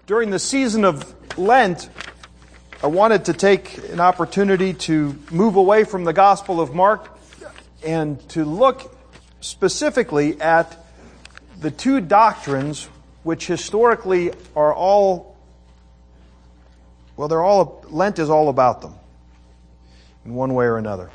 During the season of Lent, I wanted to take an opportunity to move away from the Gospel of Mark and to look specifically at the two doctrines which historically are Lent is all about them in one way or another.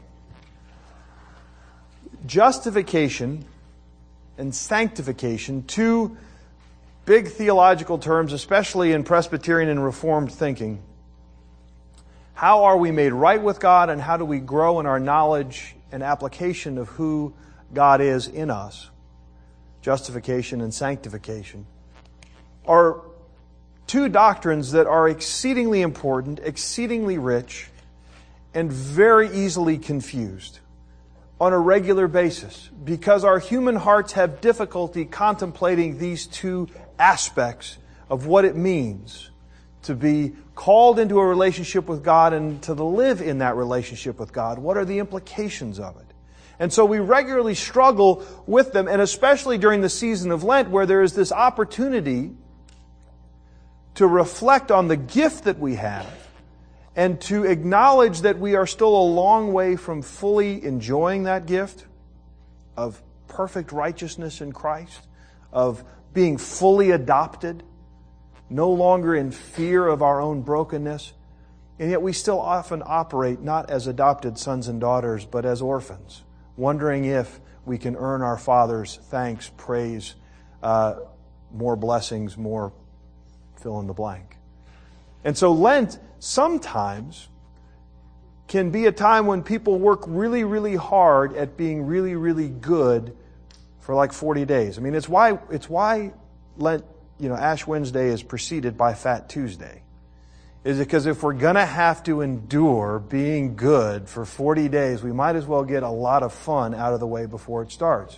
Justification and sanctification, two big theological terms, especially in Presbyterian and Reformed thinking. How are we made right with God, and how do we grow in our knowledge and application of who God is in us? Justification and sanctification are two doctrines that are exceedingly important, exceedingly rich, and very easily confused on a regular basis, because our human hearts have difficulty contemplating these two aspects of what it means to be called into a relationship with God and to live in that relationship with God. What are the implications of it? And so we regularly struggle with them, and especially during the season of Lent, where there is this opportunity to reflect on the gift that we have and to acknowledge that we are still a long way from fully enjoying that gift of perfect righteousness in Christ, of being fully adopted, no longer in fear of our own brokenness. And yet we still often operate not as adopted sons and daughters, but as orphans, wondering if we can earn our Father's thanks, praise, more blessings, more fill in the blank. And so Lent sometimes can be a time when people work really, really hard at being really, really good for like 40 days. I mean, it's why Lent, Ash Wednesday is preceded by Fat Tuesday. Is it because if we're going to have to endure being good for 40 days, we might as well get a lot of fun out of the way before it starts.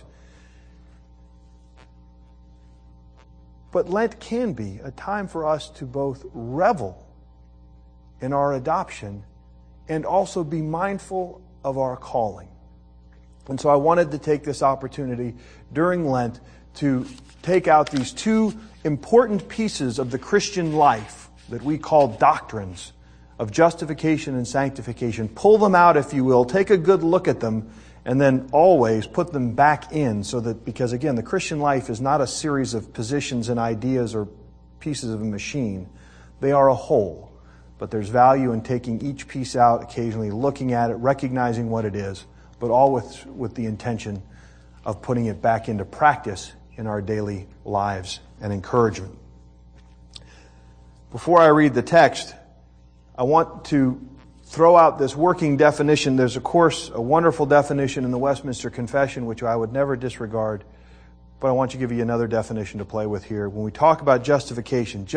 But Lent can be a time for us to both revel in our adoption and also be mindful of our calling. And so I wanted to take this opportunity during Lent to take out these two important pieces of the Christian life that we call doctrines of justification and sanctification. Pull them out, if you will, take a good look at them, and then always put them back in because again, the Christian life is not a series of positions and ideas or pieces of a machine. They are a whole. But there's value in taking each piece out, occasionally looking at it, recognizing what it is, but all with the intention of putting it back into practice in our daily lives and encouragement. Before I read the text, I want to throw out this working definition. There's, of course, a wonderful definition in the Westminster Confession, which I would never disregard, but I want to give you another definition to play with here. When we talk about justification,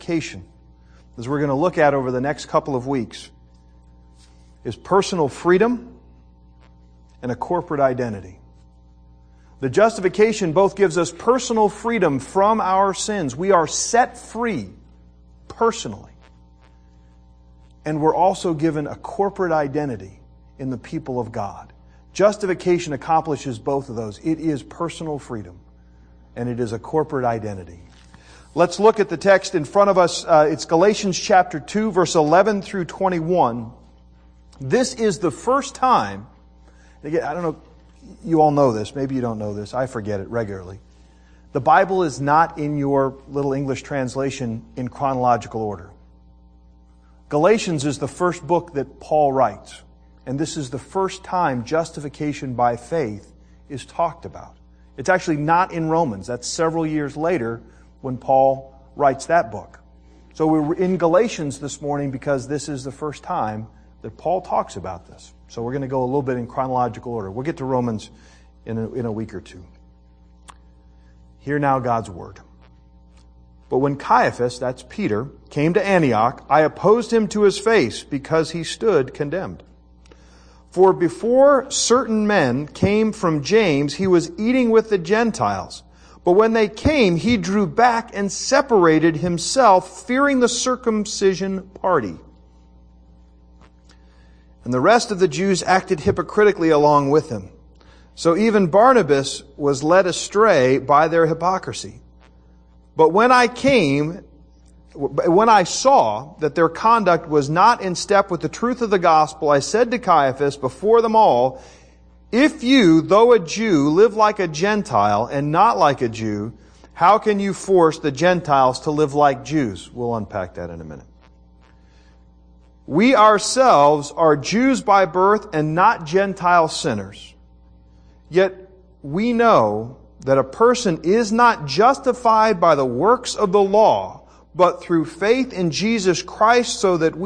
as we're going to look at over the next couple of weeks, is personal freedom and a corporate identity. The justification both gives us personal freedom from our sins. We are set free personally. And we're also given a corporate identity in the people of God. Justification accomplishes both of those. It is personal freedom, and it is a corporate identity. Let's look at the text in front of us. It's Galatians chapter 2, verse 11 through 21. This is the first time, again, I don't know, you all know this, maybe you don't know this, I forget it regularly. The Bible is not in your little English translation in chronological order. Galatians is the first book that Paul writes, and this is the first time justification by faith is talked about. It's actually not in Romans. That's several years later when Paul writes that book. So we're in Galatians this morning because this is the first time that Paul talks about this. So we're going to go a little bit in chronological order. We'll get to Romans in a week or two. Hear now God's word. But when Caiaphas, that's Peter, came to Antioch, I opposed him to his face because he stood condemned. For before certain men came from James, he was eating with the Gentiles. But when they came, he drew back and separated himself, fearing the circumcision party. And the rest of the Jews acted hypocritically along with him. So even Barnabas was led astray by their hypocrisy. But when I came when I saw that their conduct was not in step with the truth of the gospel, I said to Caiaphas before them all, if you, though a Jew, live like a Gentile and not like a Jew, how can you force the Gentiles to live like Jews? We'll unpack that in a minute. We ourselves are Jews by birth and not Gentile sinners. Yet we know that a person is not justified by the works of the law, but through faith in Jesus Christ, so that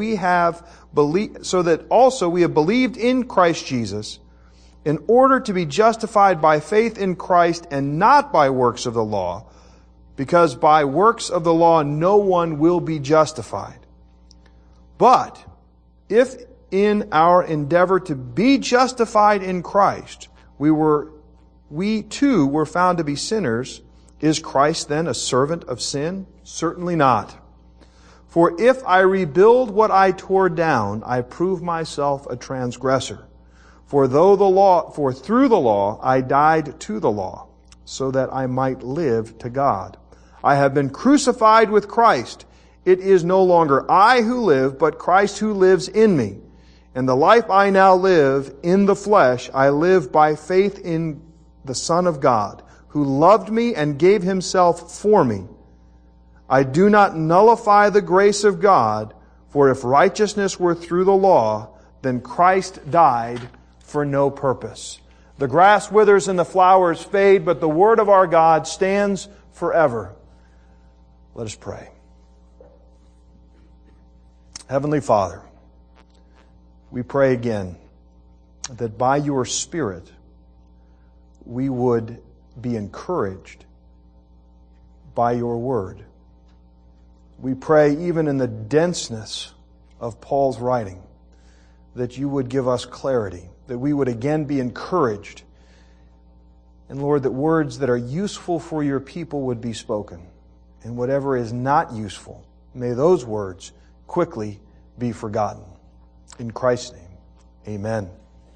also we have believed in Christ Jesus, in order to be justified by faith in Christ and not by works of the law, because by works of the law no one will be justified. But if in our endeavor to be justified in Christ, we too were found to be sinners, is Christ then a servant of sin? Certainly not. For if I rebuild what I tore down, I prove myself a transgressor. For through the law I died to the law, so that I might live to God. I have been crucified with Christ. It is no longer I who live, but Christ who lives in me. And the life I now live in the flesh, I live by faith in the Son of God, who loved me and gave himself for me. I do not nullify the grace of God, for if righteousness were through the law, then Christ died for no purpose. The grass withers and the flowers fade, but the word of our God stands forever. Let us pray. Heavenly Father, we pray again that by your Spirit we would be encouraged by your word. We pray even in the denseness of Paul's writing that you would give us clarity, that we would again be encouraged. And Lord, that words that are useful for your people would be spoken. And whatever is not useful, may those words quickly be forgotten. In Christ's name, amen.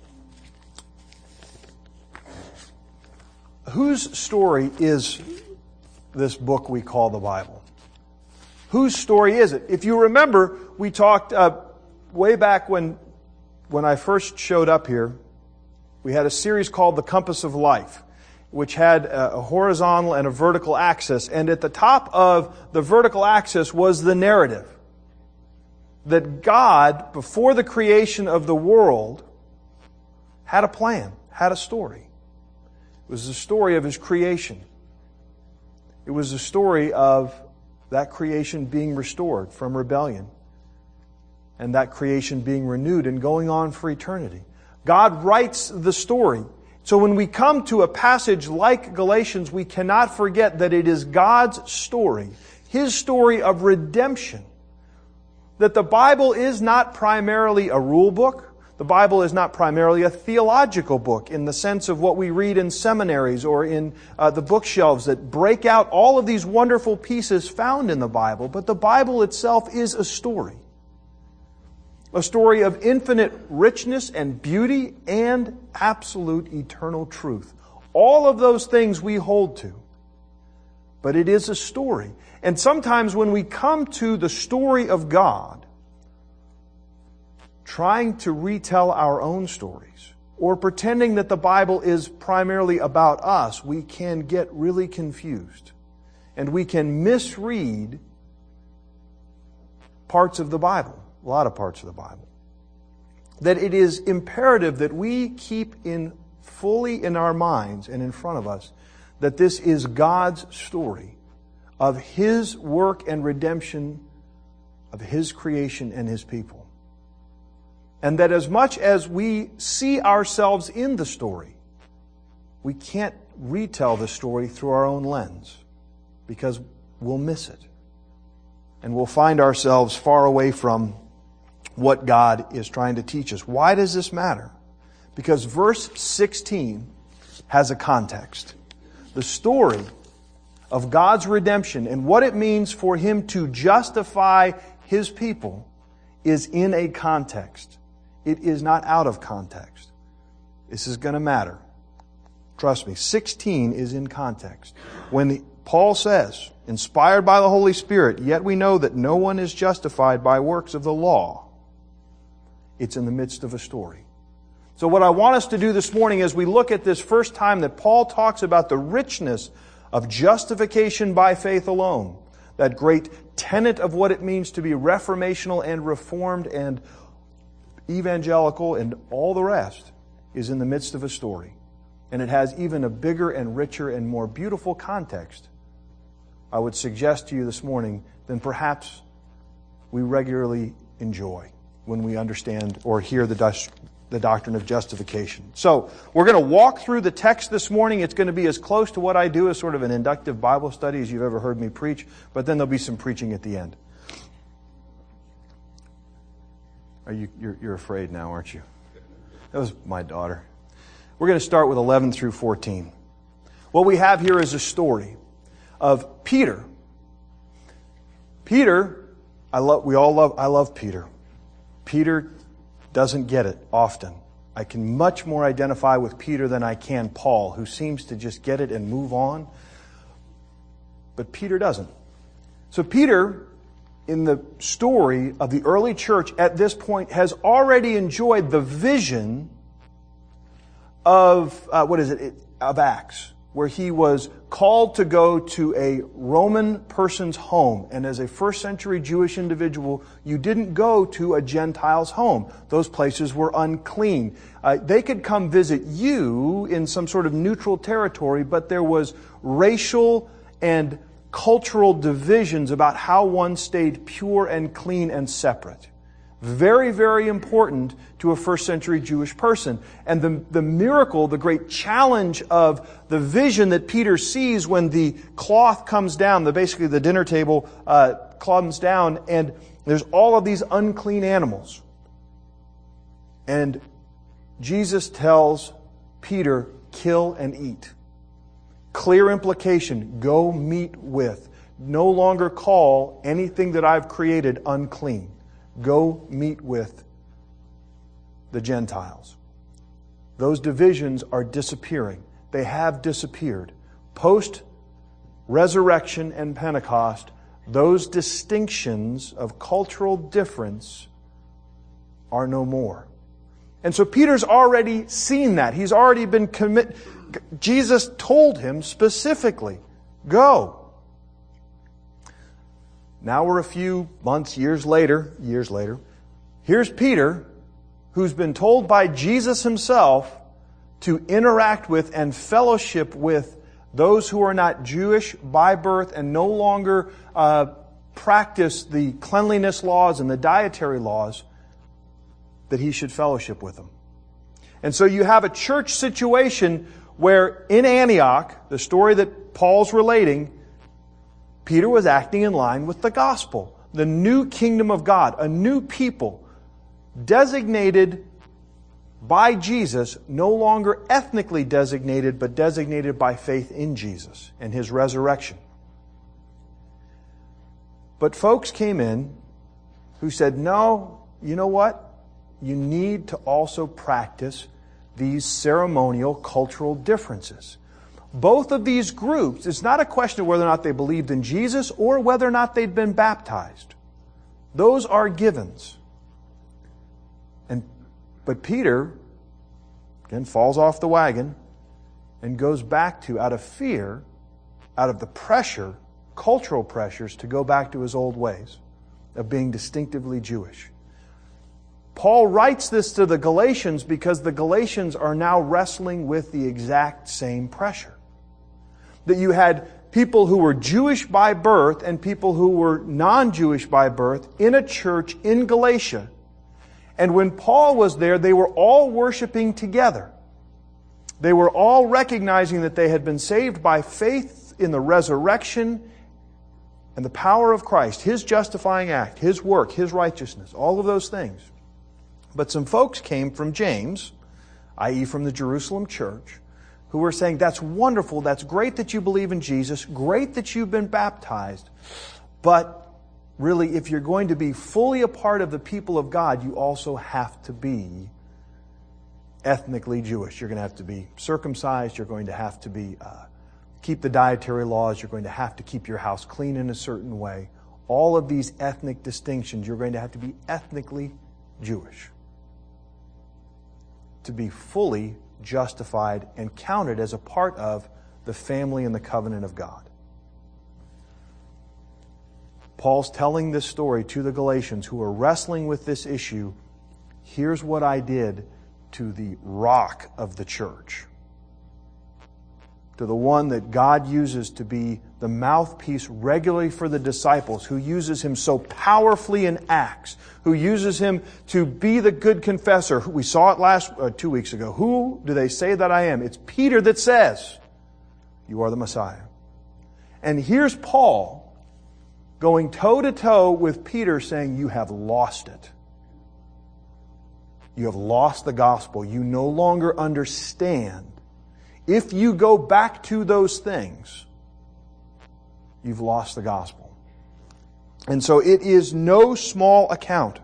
Whose story is this book we call the Bible? Whose story is it? If you remember, we talked way back when I first showed up here, we had a series called The Compass of Life, which had a horizontal and a vertical axis. And at the top of the vertical axis was the narrative that God, before the creation of the world, had a plan, had a story. It was the story of His creation. It was the story of that creation being restored from rebellion and that creation being renewed and going on for eternity. God writes the story. So when we come to a passage like Galatians, we cannot forget that it is God's story, His story of redemption. That the Bible is not primarily a rule book. The Bible is not primarily a theological book in the sense of what we read in seminaries or in the bookshelves that break out all of these wonderful pieces found in the Bible. But the Bible itself is a story of infinite richness and beauty and absolute eternal truth. All of those things we hold to. But it is a story. And sometimes when we come to the story of God, trying to retell our own stories, or pretending that the Bible is primarily about us, we can get really confused. And we can misread parts of the Bible, a lot of parts of the Bible. That it is imperative that we keep fully in our minds and in front of us that this is God's story of His work and redemption of His creation and His people. And that as much as we see ourselves in the story, we can't retell the story through our own lens because we'll miss it. And we'll find ourselves far away from what God is trying to teach us. Why does this matter? Because verse 16 has a context. The story of God's redemption and what it means for Him to justify His people is in a context. It is not out of context. This is going to matter. Trust me, 16 is in context. When Paul says inspired by the Holy Spirit, yet we know that no one is justified by works of the law. It's in the midst of a story. So what I want us to do this morning as we look at this first time that Paul talks about the richness of justification by faith alone, that great tenet of what it means to be reformational and reformed and evangelical and all the rest, is in the midst of a story. And it has even a bigger and richer and more beautiful context, I would suggest to you this morning, than perhaps we regularly enjoy when we understand or hear the doctrine of justification. So, we're going to walk through the text this morning. It's going to be as close to what I do as sort of an inductive Bible study as you've ever heard me preach, but then there'll be some preaching at the end. You're afraid now, aren't you? That was my daughter. We're going to start with 11 through 14. What we have here is a story of Peter. Peter, I love Peter. Peter doesn't get it often. I can much more identify with Peter than I can Paul, who seems to just get it and move on. But Peter doesn't. So Peter, in the story of the early church at this point, has already enjoyed the vision of, of Acts, where he was called to go to a Roman person's home. And as a first century Jewish individual, you didn't go to a Gentile's home. Those places were unclean. They could come visit you in some sort of neutral territory, but there was racial and cultural divisions about how one stayed pure and clean and separate. Very, very important to a first century Jewish person. And the miracle, the great challenge of the vision that Peter sees when the cloth comes down, basically the dinner table comes down, and there's all of these unclean animals. And Jesus tells Peter, kill and eat. Clear implication, go meet with. No longer call anything that I've created unclean. Go meet with the Gentiles. Those divisions are disappearing. They have disappeared. Post-resurrection and Pentecost, those distinctions of cultural difference are no more. And so Peter's already seen that. He's already been committed. Jesus told him specifically, go. Now we're a few months, years later. Here's Peter, who's been told by Jesus himself to interact with and fellowship with those who are not Jewish by birth and no longer practice the cleanliness laws and the dietary laws, that he should fellowship with them. And so you have a church situation where in Antioch, the story that Paul's relating, Peter was acting in line with the gospel, the new kingdom of God, a new people designated by Jesus, no longer ethnically designated, but designated by faith in Jesus and His resurrection. But folks came in who said, no, you know what? You need to also practice these ceremonial cultural differences. Both of these groups, it's not a question of whether or not they believed in Jesus or whether or not they'd been baptized. Those are givens. But Peter, again, falls off the wagon and goes back to, out of fear, out of the pressure, cultural pressures, to go back to his old ways of being distinctively Jewish. Paul writes this to the Galatians because the Galatians are now wrestling with the exact same pressure. That you had people who were Jewish by birth and people who were non-Jewish by birth in a church in Galatia. And when Paul was there, they were all worshiping together. They were all recognizing that they had been saved by faith in the resurrection and the power of Christ, His justifying act, His work, His righteousness, all of those things. But some folks came from James, i.e. from the Jerusalem church, who were saying, that's wonderful, that's great that you believe in Jesus, great that you've been baptized, but really, if you're going to be fully a part of the people of God, you also have to be ethnically Jewish. You're going to have to be circumcised, you're going to have to be keep the dietary laws. You're going to have to keep your house clean in a certain way. All of these ethnic distinctions, you're going to have to be ethnically Jewish to be fully justified and counted as a part of the family and the covenant of God. Paul's telling this story to the Galatians who are wrestling with this issue. Here's what I did to the rock of the church, to the one that God uses to be the mouthpiece regularly for the disciples, who uses him so powerfully in Acts, who uses him to be the good confessor. We saw it 2 weeks ago. Who do they say that I am? It's Peter that says, "You are the Messiah." And here's Paul going toe-to-toe with Peter saying, "You have lost it. You have lost the gospel. You no longer understand. If you go back to those things, you've lost the gospel." And so it is no small account,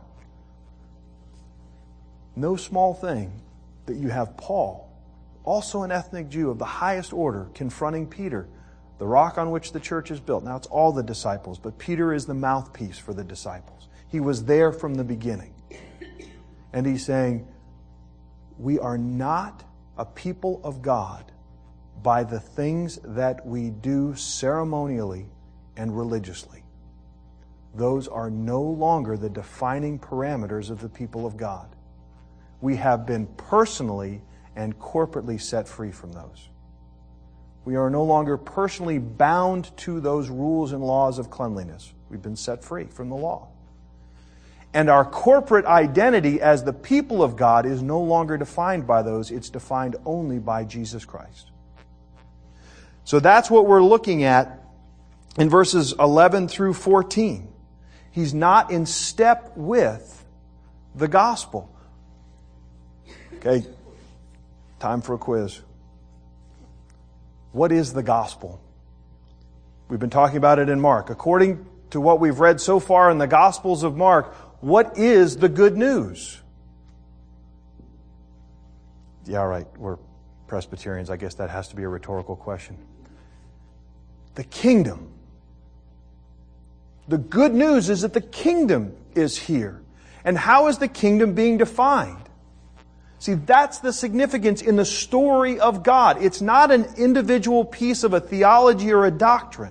no small thing that you have Paul, also an ethnic Jew of the highest order, confronting Peter, the rock on which the church is built. Now it's all the disciples, but Peter is the mouthpiece for the disciples. He was there from the beginning. And he's saying, we are not a people of God by the things that we do ceremonially and religiously. Those are no longer the defining parameters of the people of God. We have been personally and corporately set free from those. We are no longer personally bound to those rules and laws of cleanliness. We've been set free from the law. And our corporate identity as the people of God is no longer defined by those. It's defined only by Jesus Christ. So that's what we're looking at in verses 11 through 14. He's not in step with the gospel. Okay, time for a quiz. What is the gospel? We've been talking about it in Mark. According to what we've read so far in the Gospels of Mark, what is the good news? Yeah, right. We're Presbyterians. I guess that has to be a rhetorical question. The kingdom. The good news is that the kingdom is here. And how is the kingdom being defined? See, that's the significance in the story of God. It's not an individual piece of a theology or a doctrine.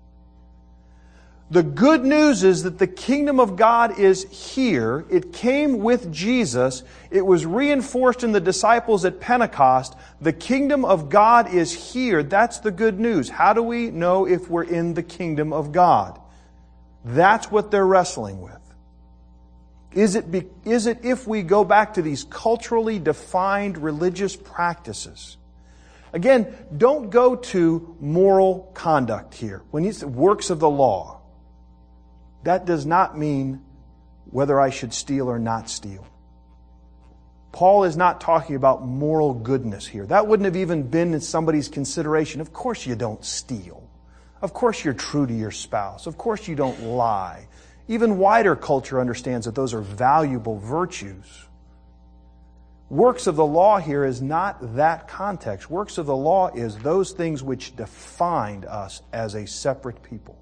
The good news is that the kingdom of God is here. It came with Jesus. It was reinforced in the disciples at Pentecost. The kingdom of God is here. That's the good news. How do we know if we're in the kingdom of God? That's what they're wrestling with. Is it if we go back to these culturally defined religious practices? Again, don't go to moral conduct here. When you say works of the law, that does not mean whether I should steal or not steal. Paul is not talking about moral goodness here. That wouldn't have even been in somebody's consideration. Of course you don't steal. Of course you're true to your spouse. Of course you don't lie. Even wider culture understands that those are valuable virtues. Works of the law here is not that context. Works of the law is those things which defined us as a separate people.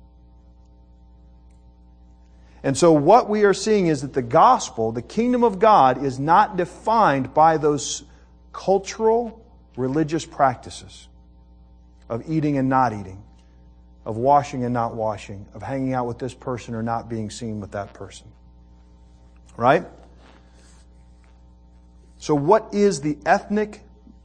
And so what we are seeing is that the gospel, the kingdom of God, is not defined by those cultural, religious practices of eating and not eating, of washing and not washing, of hanging out with this person or not being seen with that person. Right? So what is the ethic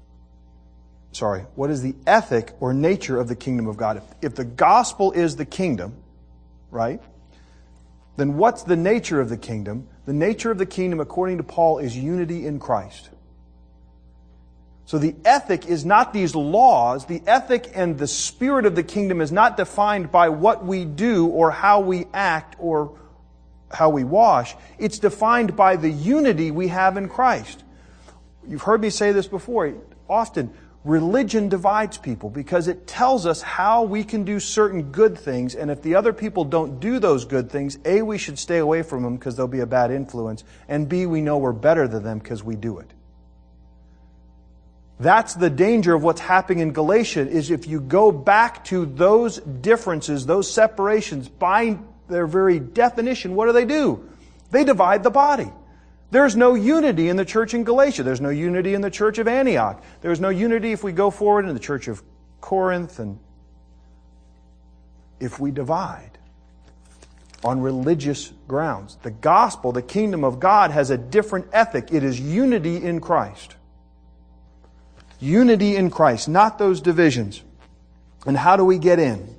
or nature of the kingdom of God? If the gospel is the kingdom, right? Then what's the nature of the kingdom? The nature of the kingdom, according to Paul, is unity in Christ. So the ethic is not these laws. The ethic and the spirit of the kingdom is not defined by what we do or how we act or how we wash. It's defined by the unity we have in Christ. You've heard me say this before. Often, religion divides people because it tells us how we can do certain good things, and if the other people don't do those good things, A, we should stay away from them because they'll be a bad influence, and B, we know we're better than them because we do it. That's the danger of what's happening in Galatia, is if you go back to those differences, those separations, by their very definition, what do? They divide the body. There's no unity in the church in Galatia. There's no unity in the church of Antioch. There's no unity if we go forward in the church of Corinth. And if we divide on religious grounds, the gospel, the kingdom of God, has a different ethic. It is unity in Christ. Unity in Christ, not those divisions. And how do we get in?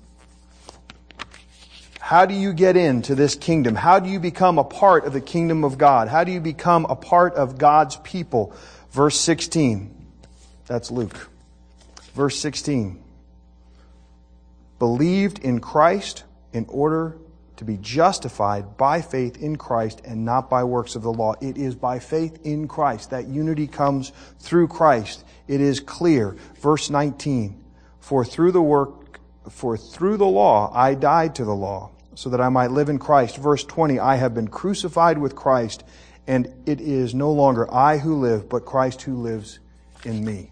How do you get into this kingdom? How do you become a part of the kingdom of God? How do you become a part of God's people? Verse 16. That's Luke. Verse 16. Believed in Christ in order to be justified by faith in Christ and not by works of the law. It is by faith in Christ. That unity comes through Christ. It is clear. Verse 19. For through the law I died to the law, so that I might live in Christ. Verse 20, I have been crucified with Christ, and it is no longer I who live, but Christ who lives in me.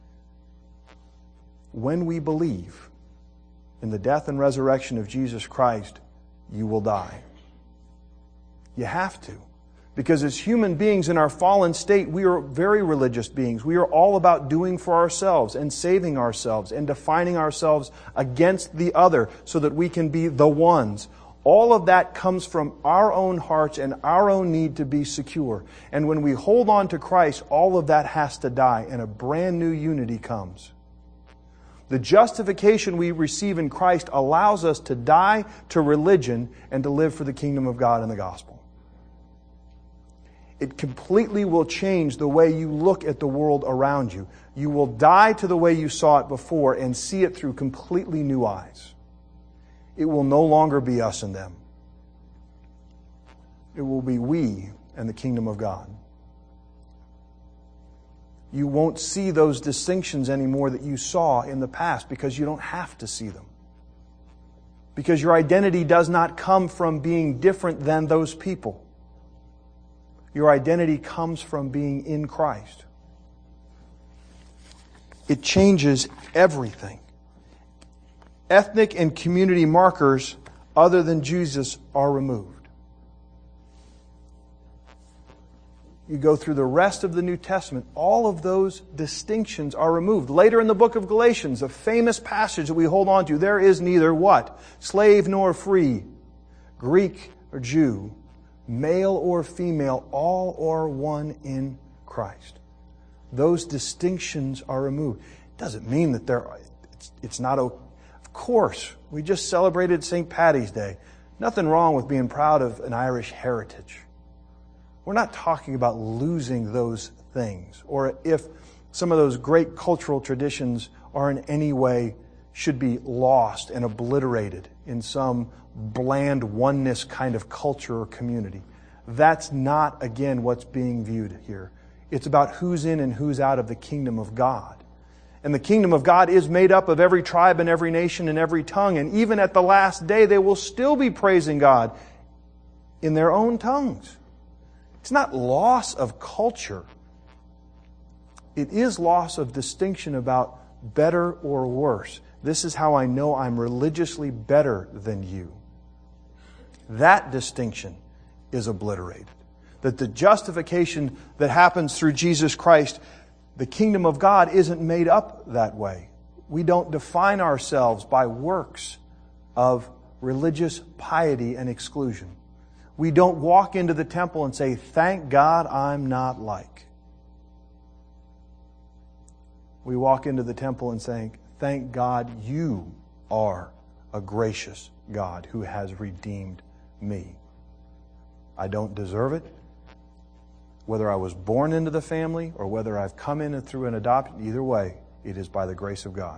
When we believe in the death and resurrection of Jesus Christ, you will die. You have to. Because as human beings in our fallen state, we are very religious beings. We are all about doing for ourselves and saving ourselves and defining ourselves against the other so that we can be the ones. All of that comes from our own hearts and our own need to be secure. And when we hold on to Christ, all of that has to die and a brand new unity comes. The justification we receive in Christ allows us to die to religion and to live for the kingdom of God and the gospel. It completely will change the way you look at the world around you. You will die to the way you saw it before and see it through completely new eyes. It will no longer be us and them. It will be we and the kingdom of God. You won't see those distinctions anymore that you saw in the past because you don't have to see them. Because your identity does not come from being different than those people. Your identity comes from being in Christ. It changes everything. Ethnic and community markers other than Jesus are removed. You go through the rest of the New Testament, all of those distinctions are removed. Later in the book of Galatians, a famous passage that we hold on to, there is neither what? Slave nor free, Greek or Jew, male or female, all are one in Christ. Those distinctions are removed. It doesn't mean that it's not okay. Of course, we just celebrated St. Paddy's Day. Nothing wrong with being proud of an Irish heritage. We're not talking about losing those things, or if some of those great cultural traditions are in any way should be lost and obliterated in some bland oneness kind of culture or community. That's not, again, what's being viewed here. It's about who's in and who's out of the kingdom of God. And the kingdom of God is made up of every tribe and every nation and every tongue. And even at the last day, they will still be praising God in their own tongues. It's not loss of culture. It is loss of distinction about better or worse. This is how I know I'm religiously better than you. That distinction is obliterated. That the justification that happens through Jesus Christ, the kingdom of God isn't made up that way. We don't define ourselves by works of religious piety and exclusion. We don't walk into the temple and say, thank God I'm not like. We walk into the temple and say, thank God you are a gracious God who has redeemed me. I don't deserve it. Whether I was born into the family or whether I've come in through an adoption, either way, it is by the grace of God.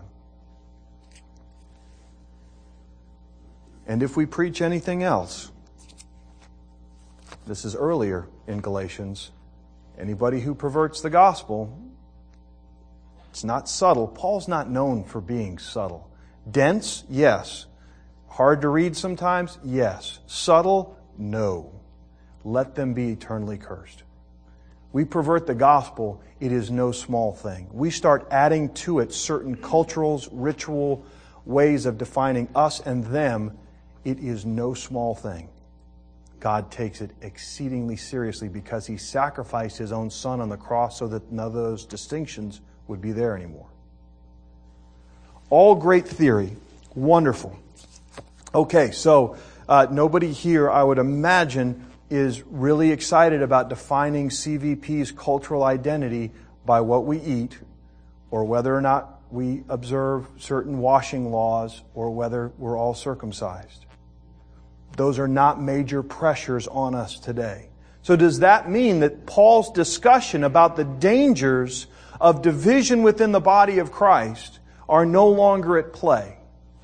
And if we preach anything else, this is earlier in Galatians, anybody who perverts the gospel, it's not subtle. Paul's not known for being subtle. Dense, yes. Hard to read sometimes, yes. Subtle, no. Let them be eternally cursed. we pervert the gospel, it is no small thing. We start adding to it certain culturals, ritual ways of defining us and them, it is no small thing. God takes it exceedingly seriously because He sacrificed His own Son on the cross so that none of those distinctions would be there anymore. All great theory. Wonderful. Okay, so nobody here, I would imagine, is really excited about defining CVP's cultural identity by what we eat, or whether or not we observe certain washing laws, or whether we're all circumcised. Those are not major pressures on us today. So does that mean that Paul's discussion about the dangers of division within the body of Christ are no longer at play?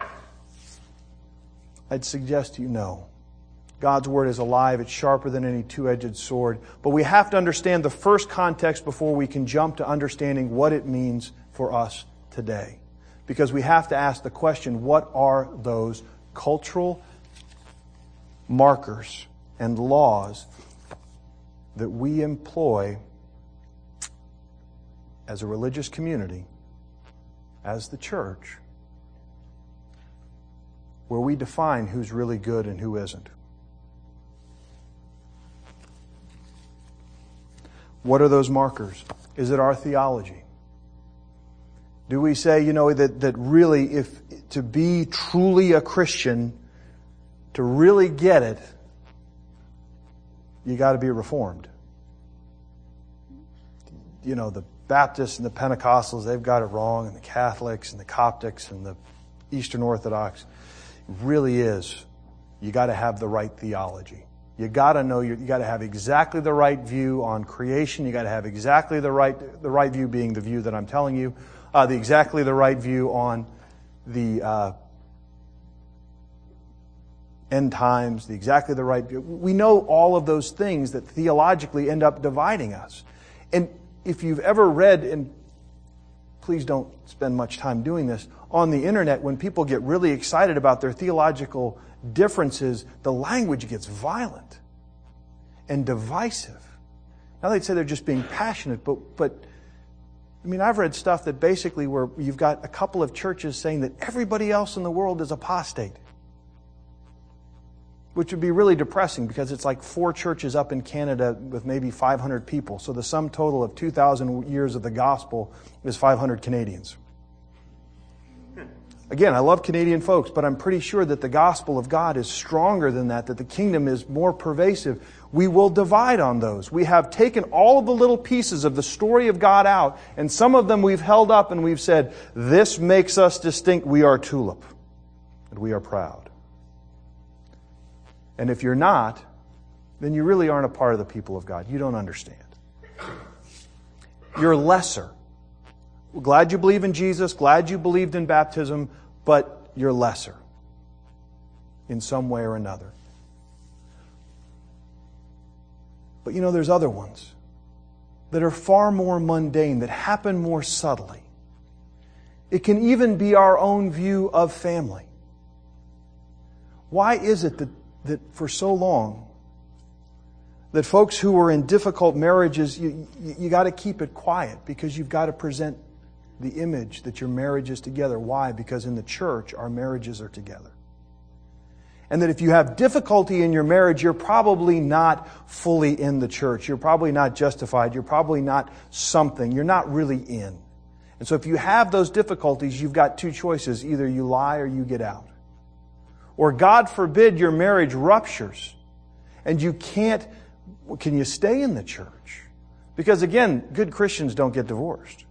I'd suggest to you no. God's Word is alive. It's sharper than any two-edged sword. But we have to understand the first context before we can jump to understanding what it means for us today. Because we have to ask the question, what are those cultural markers and laws that we employ as a religious community, as the church, where we define who's really good and who isn't? What are those markers? Is it our theology? Do we say, that really, if to be truly a Christian, to really get it, you got to be reformed? The Baptists and the Pentecostals, they've got it wrong, and the Catholics and the Coptics and the Eastern Orthodox. It really is. You got to have the right theology. You got to know, you got to have exactly the right view on creation. You got to have exactly the right view being the view that I'm telling you, exactly the right view on the end times, exactly the right view. We know all of those things that theologically end up dividing us. And if you've ever read, and please don't spend much time doing this, on the internet, when people get really excited about their theological differences, the language gets violent and divisive. Now they'd say they're just being passionate, but I've read stuff that basically where you've got a couple of churches saying that everybody else in the world is apostate, which would be really depressing because it's like 4 churches up in Canada with maybe 500 people. So the sum total of 2,000 years of the gospel is 500 Canadians. Again, I love Canadian folks, but I'm pretty sure that the gospel of God is stronger than that the kingdom is more pervasive. We will divide on those. We have taken all of the little pieces of the story of God out, and some of them we've held up and we've said, this makes us distinct. We are tulip, and we are proud. And if you're not, then you really aren't a part of the people of God. You don't understand. You're lesser. We're glad you believe in Jesus, glad you believed in baptism, but you're lesser in some way or another. But there's other ones that are far more mundane, that happen more subtly. It can even be our own view of family. Why is it that for so long, that folks who are in difficult marriages, you got to keep it quiet because you've got to present the image that your marriage is together. Why? Because in the church, our marriages are together. And that if you have difficulty in your marriage, you're probably not fully in the church. You're probably not justified. You're probably not something. You're not really in. And so if you have those difficulties, you've got 2 choices. Either you lie or you get out. Or God forbid your marriage ruptures and you can't, can you stay in the church? Because again, good Christians don't get divorced.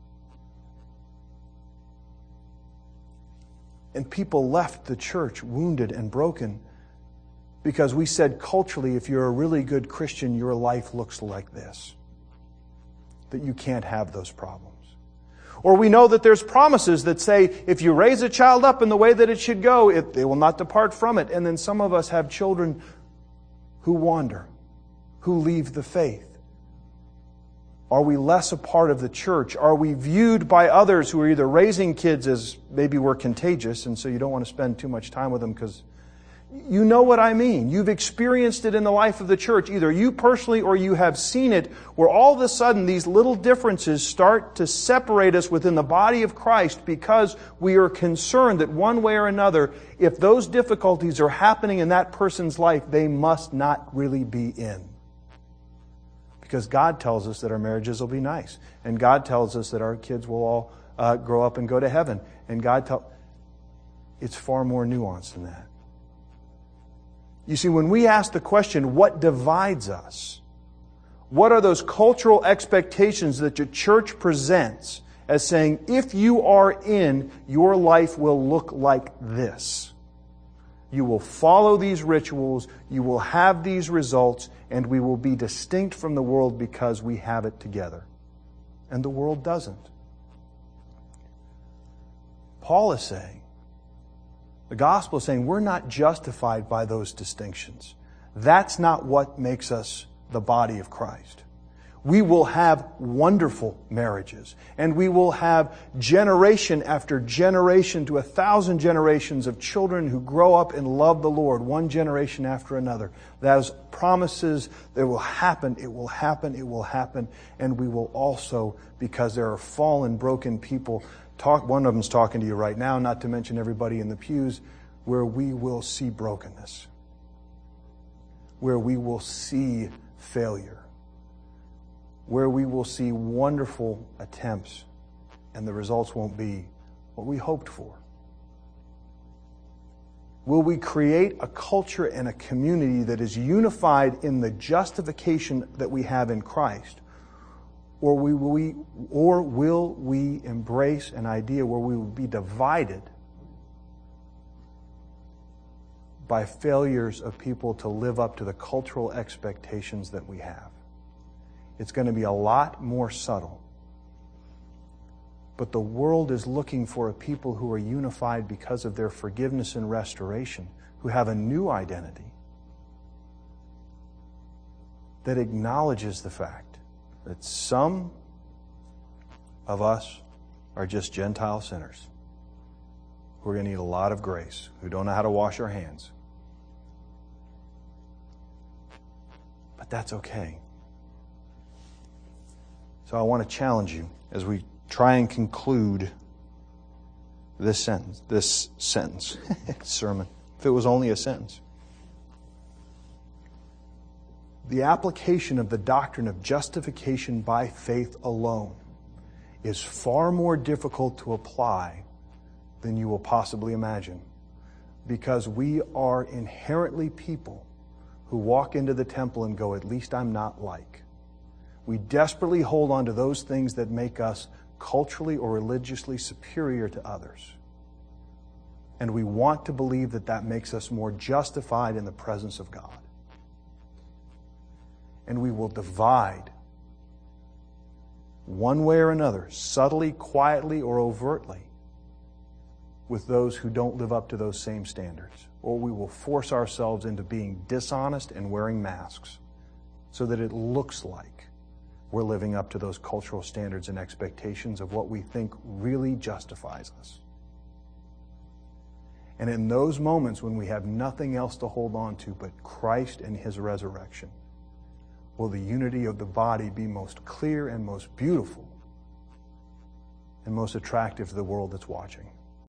And people left the church wounded and broken because we said culturally, if you're a really good Christian, your life looks like this. That you can't have those problems. Or we know that there's promises that say, if you raise a child up in the way that it should go, they will not depart from it. And then some of us have children who wander, who leave the faith. Are we less a part of the church? Are we viewed by others who are either raising kids as maybe we're contagious, and so you don't want to spend too much time with them because You know what I mean. You've experienced it in the life of the church, either you personally or you have seen it, where all of a sudden these little differences start to separate us within the body of Christ because we are concerned that one way or another, if those difficulties are happening in that person's life, they must not really be in. Because God tells us that our marriages will be nice. And God tells us that our kids will all grow up and go to heaven. And it's far more nuanced than that. You see, when we ask the question, what divides us? What are those cultural expectations that your church presents as saying, if you are in, your life will look like this? You will follow these rituals, you will have these results, and we will be distinct from the world because we have it together. And the world doesn't. Paul is saying, the gospel is saying we're not justified by those distinctions. That's not what makes us the body of Christ. We will have wonderful marriages, and we will have generation after generation to 1,000 generations of children who grow up and love the Lord, one generation after another. Those promises that will happen, it will happen, it will happen, and we will also, because there are fallen, broken people, one of them's talking to you right now, not to mention everybody in the pews, where we will see brokenness, where we will see failure, where we will see wonderful attempts, and the results won't be what we hoped for. Will we create a culture and a community that is unified in the justification that we have in Christ? Or will we embrace an idea where we will be divided by failures of people to live up to the cultural expectations that we have? It's going to be a lot more subtle. But the world is looking for a people who are unified because of their forgiveness and restoration, who have a new identity that acknowledges the fact that some of us are just Gentile sinners who are going to need a lot of grace, who don't know how to wash our hands. But that's okay. So I want to challenge you as we try and conclude this sentence, sermon, if it was only a sentence. The application of the doctrine of justification by faith alone is far more difficult to apply than you will possibly imagine, because we are inherently people who walk into the temple and go, at least I'm not like. We desperately hold on to those things that make us culturally or religiously superior to others. And we want to believe that that makes us more justified in the presence of God. And we will divide one way or another, subtly, quietly, or overtly, with those who don't live up to those same standards. Or we will force ourselves into being dishonest and wearing masks so that it looks like we're living up to those cultural standards and expectations of what we think really justifies us. And in those moments when we have nothing else to hold on to but Christ and His resurrection, will the unity of the body be most clear and most beautiful and most attractive to the world that's watching.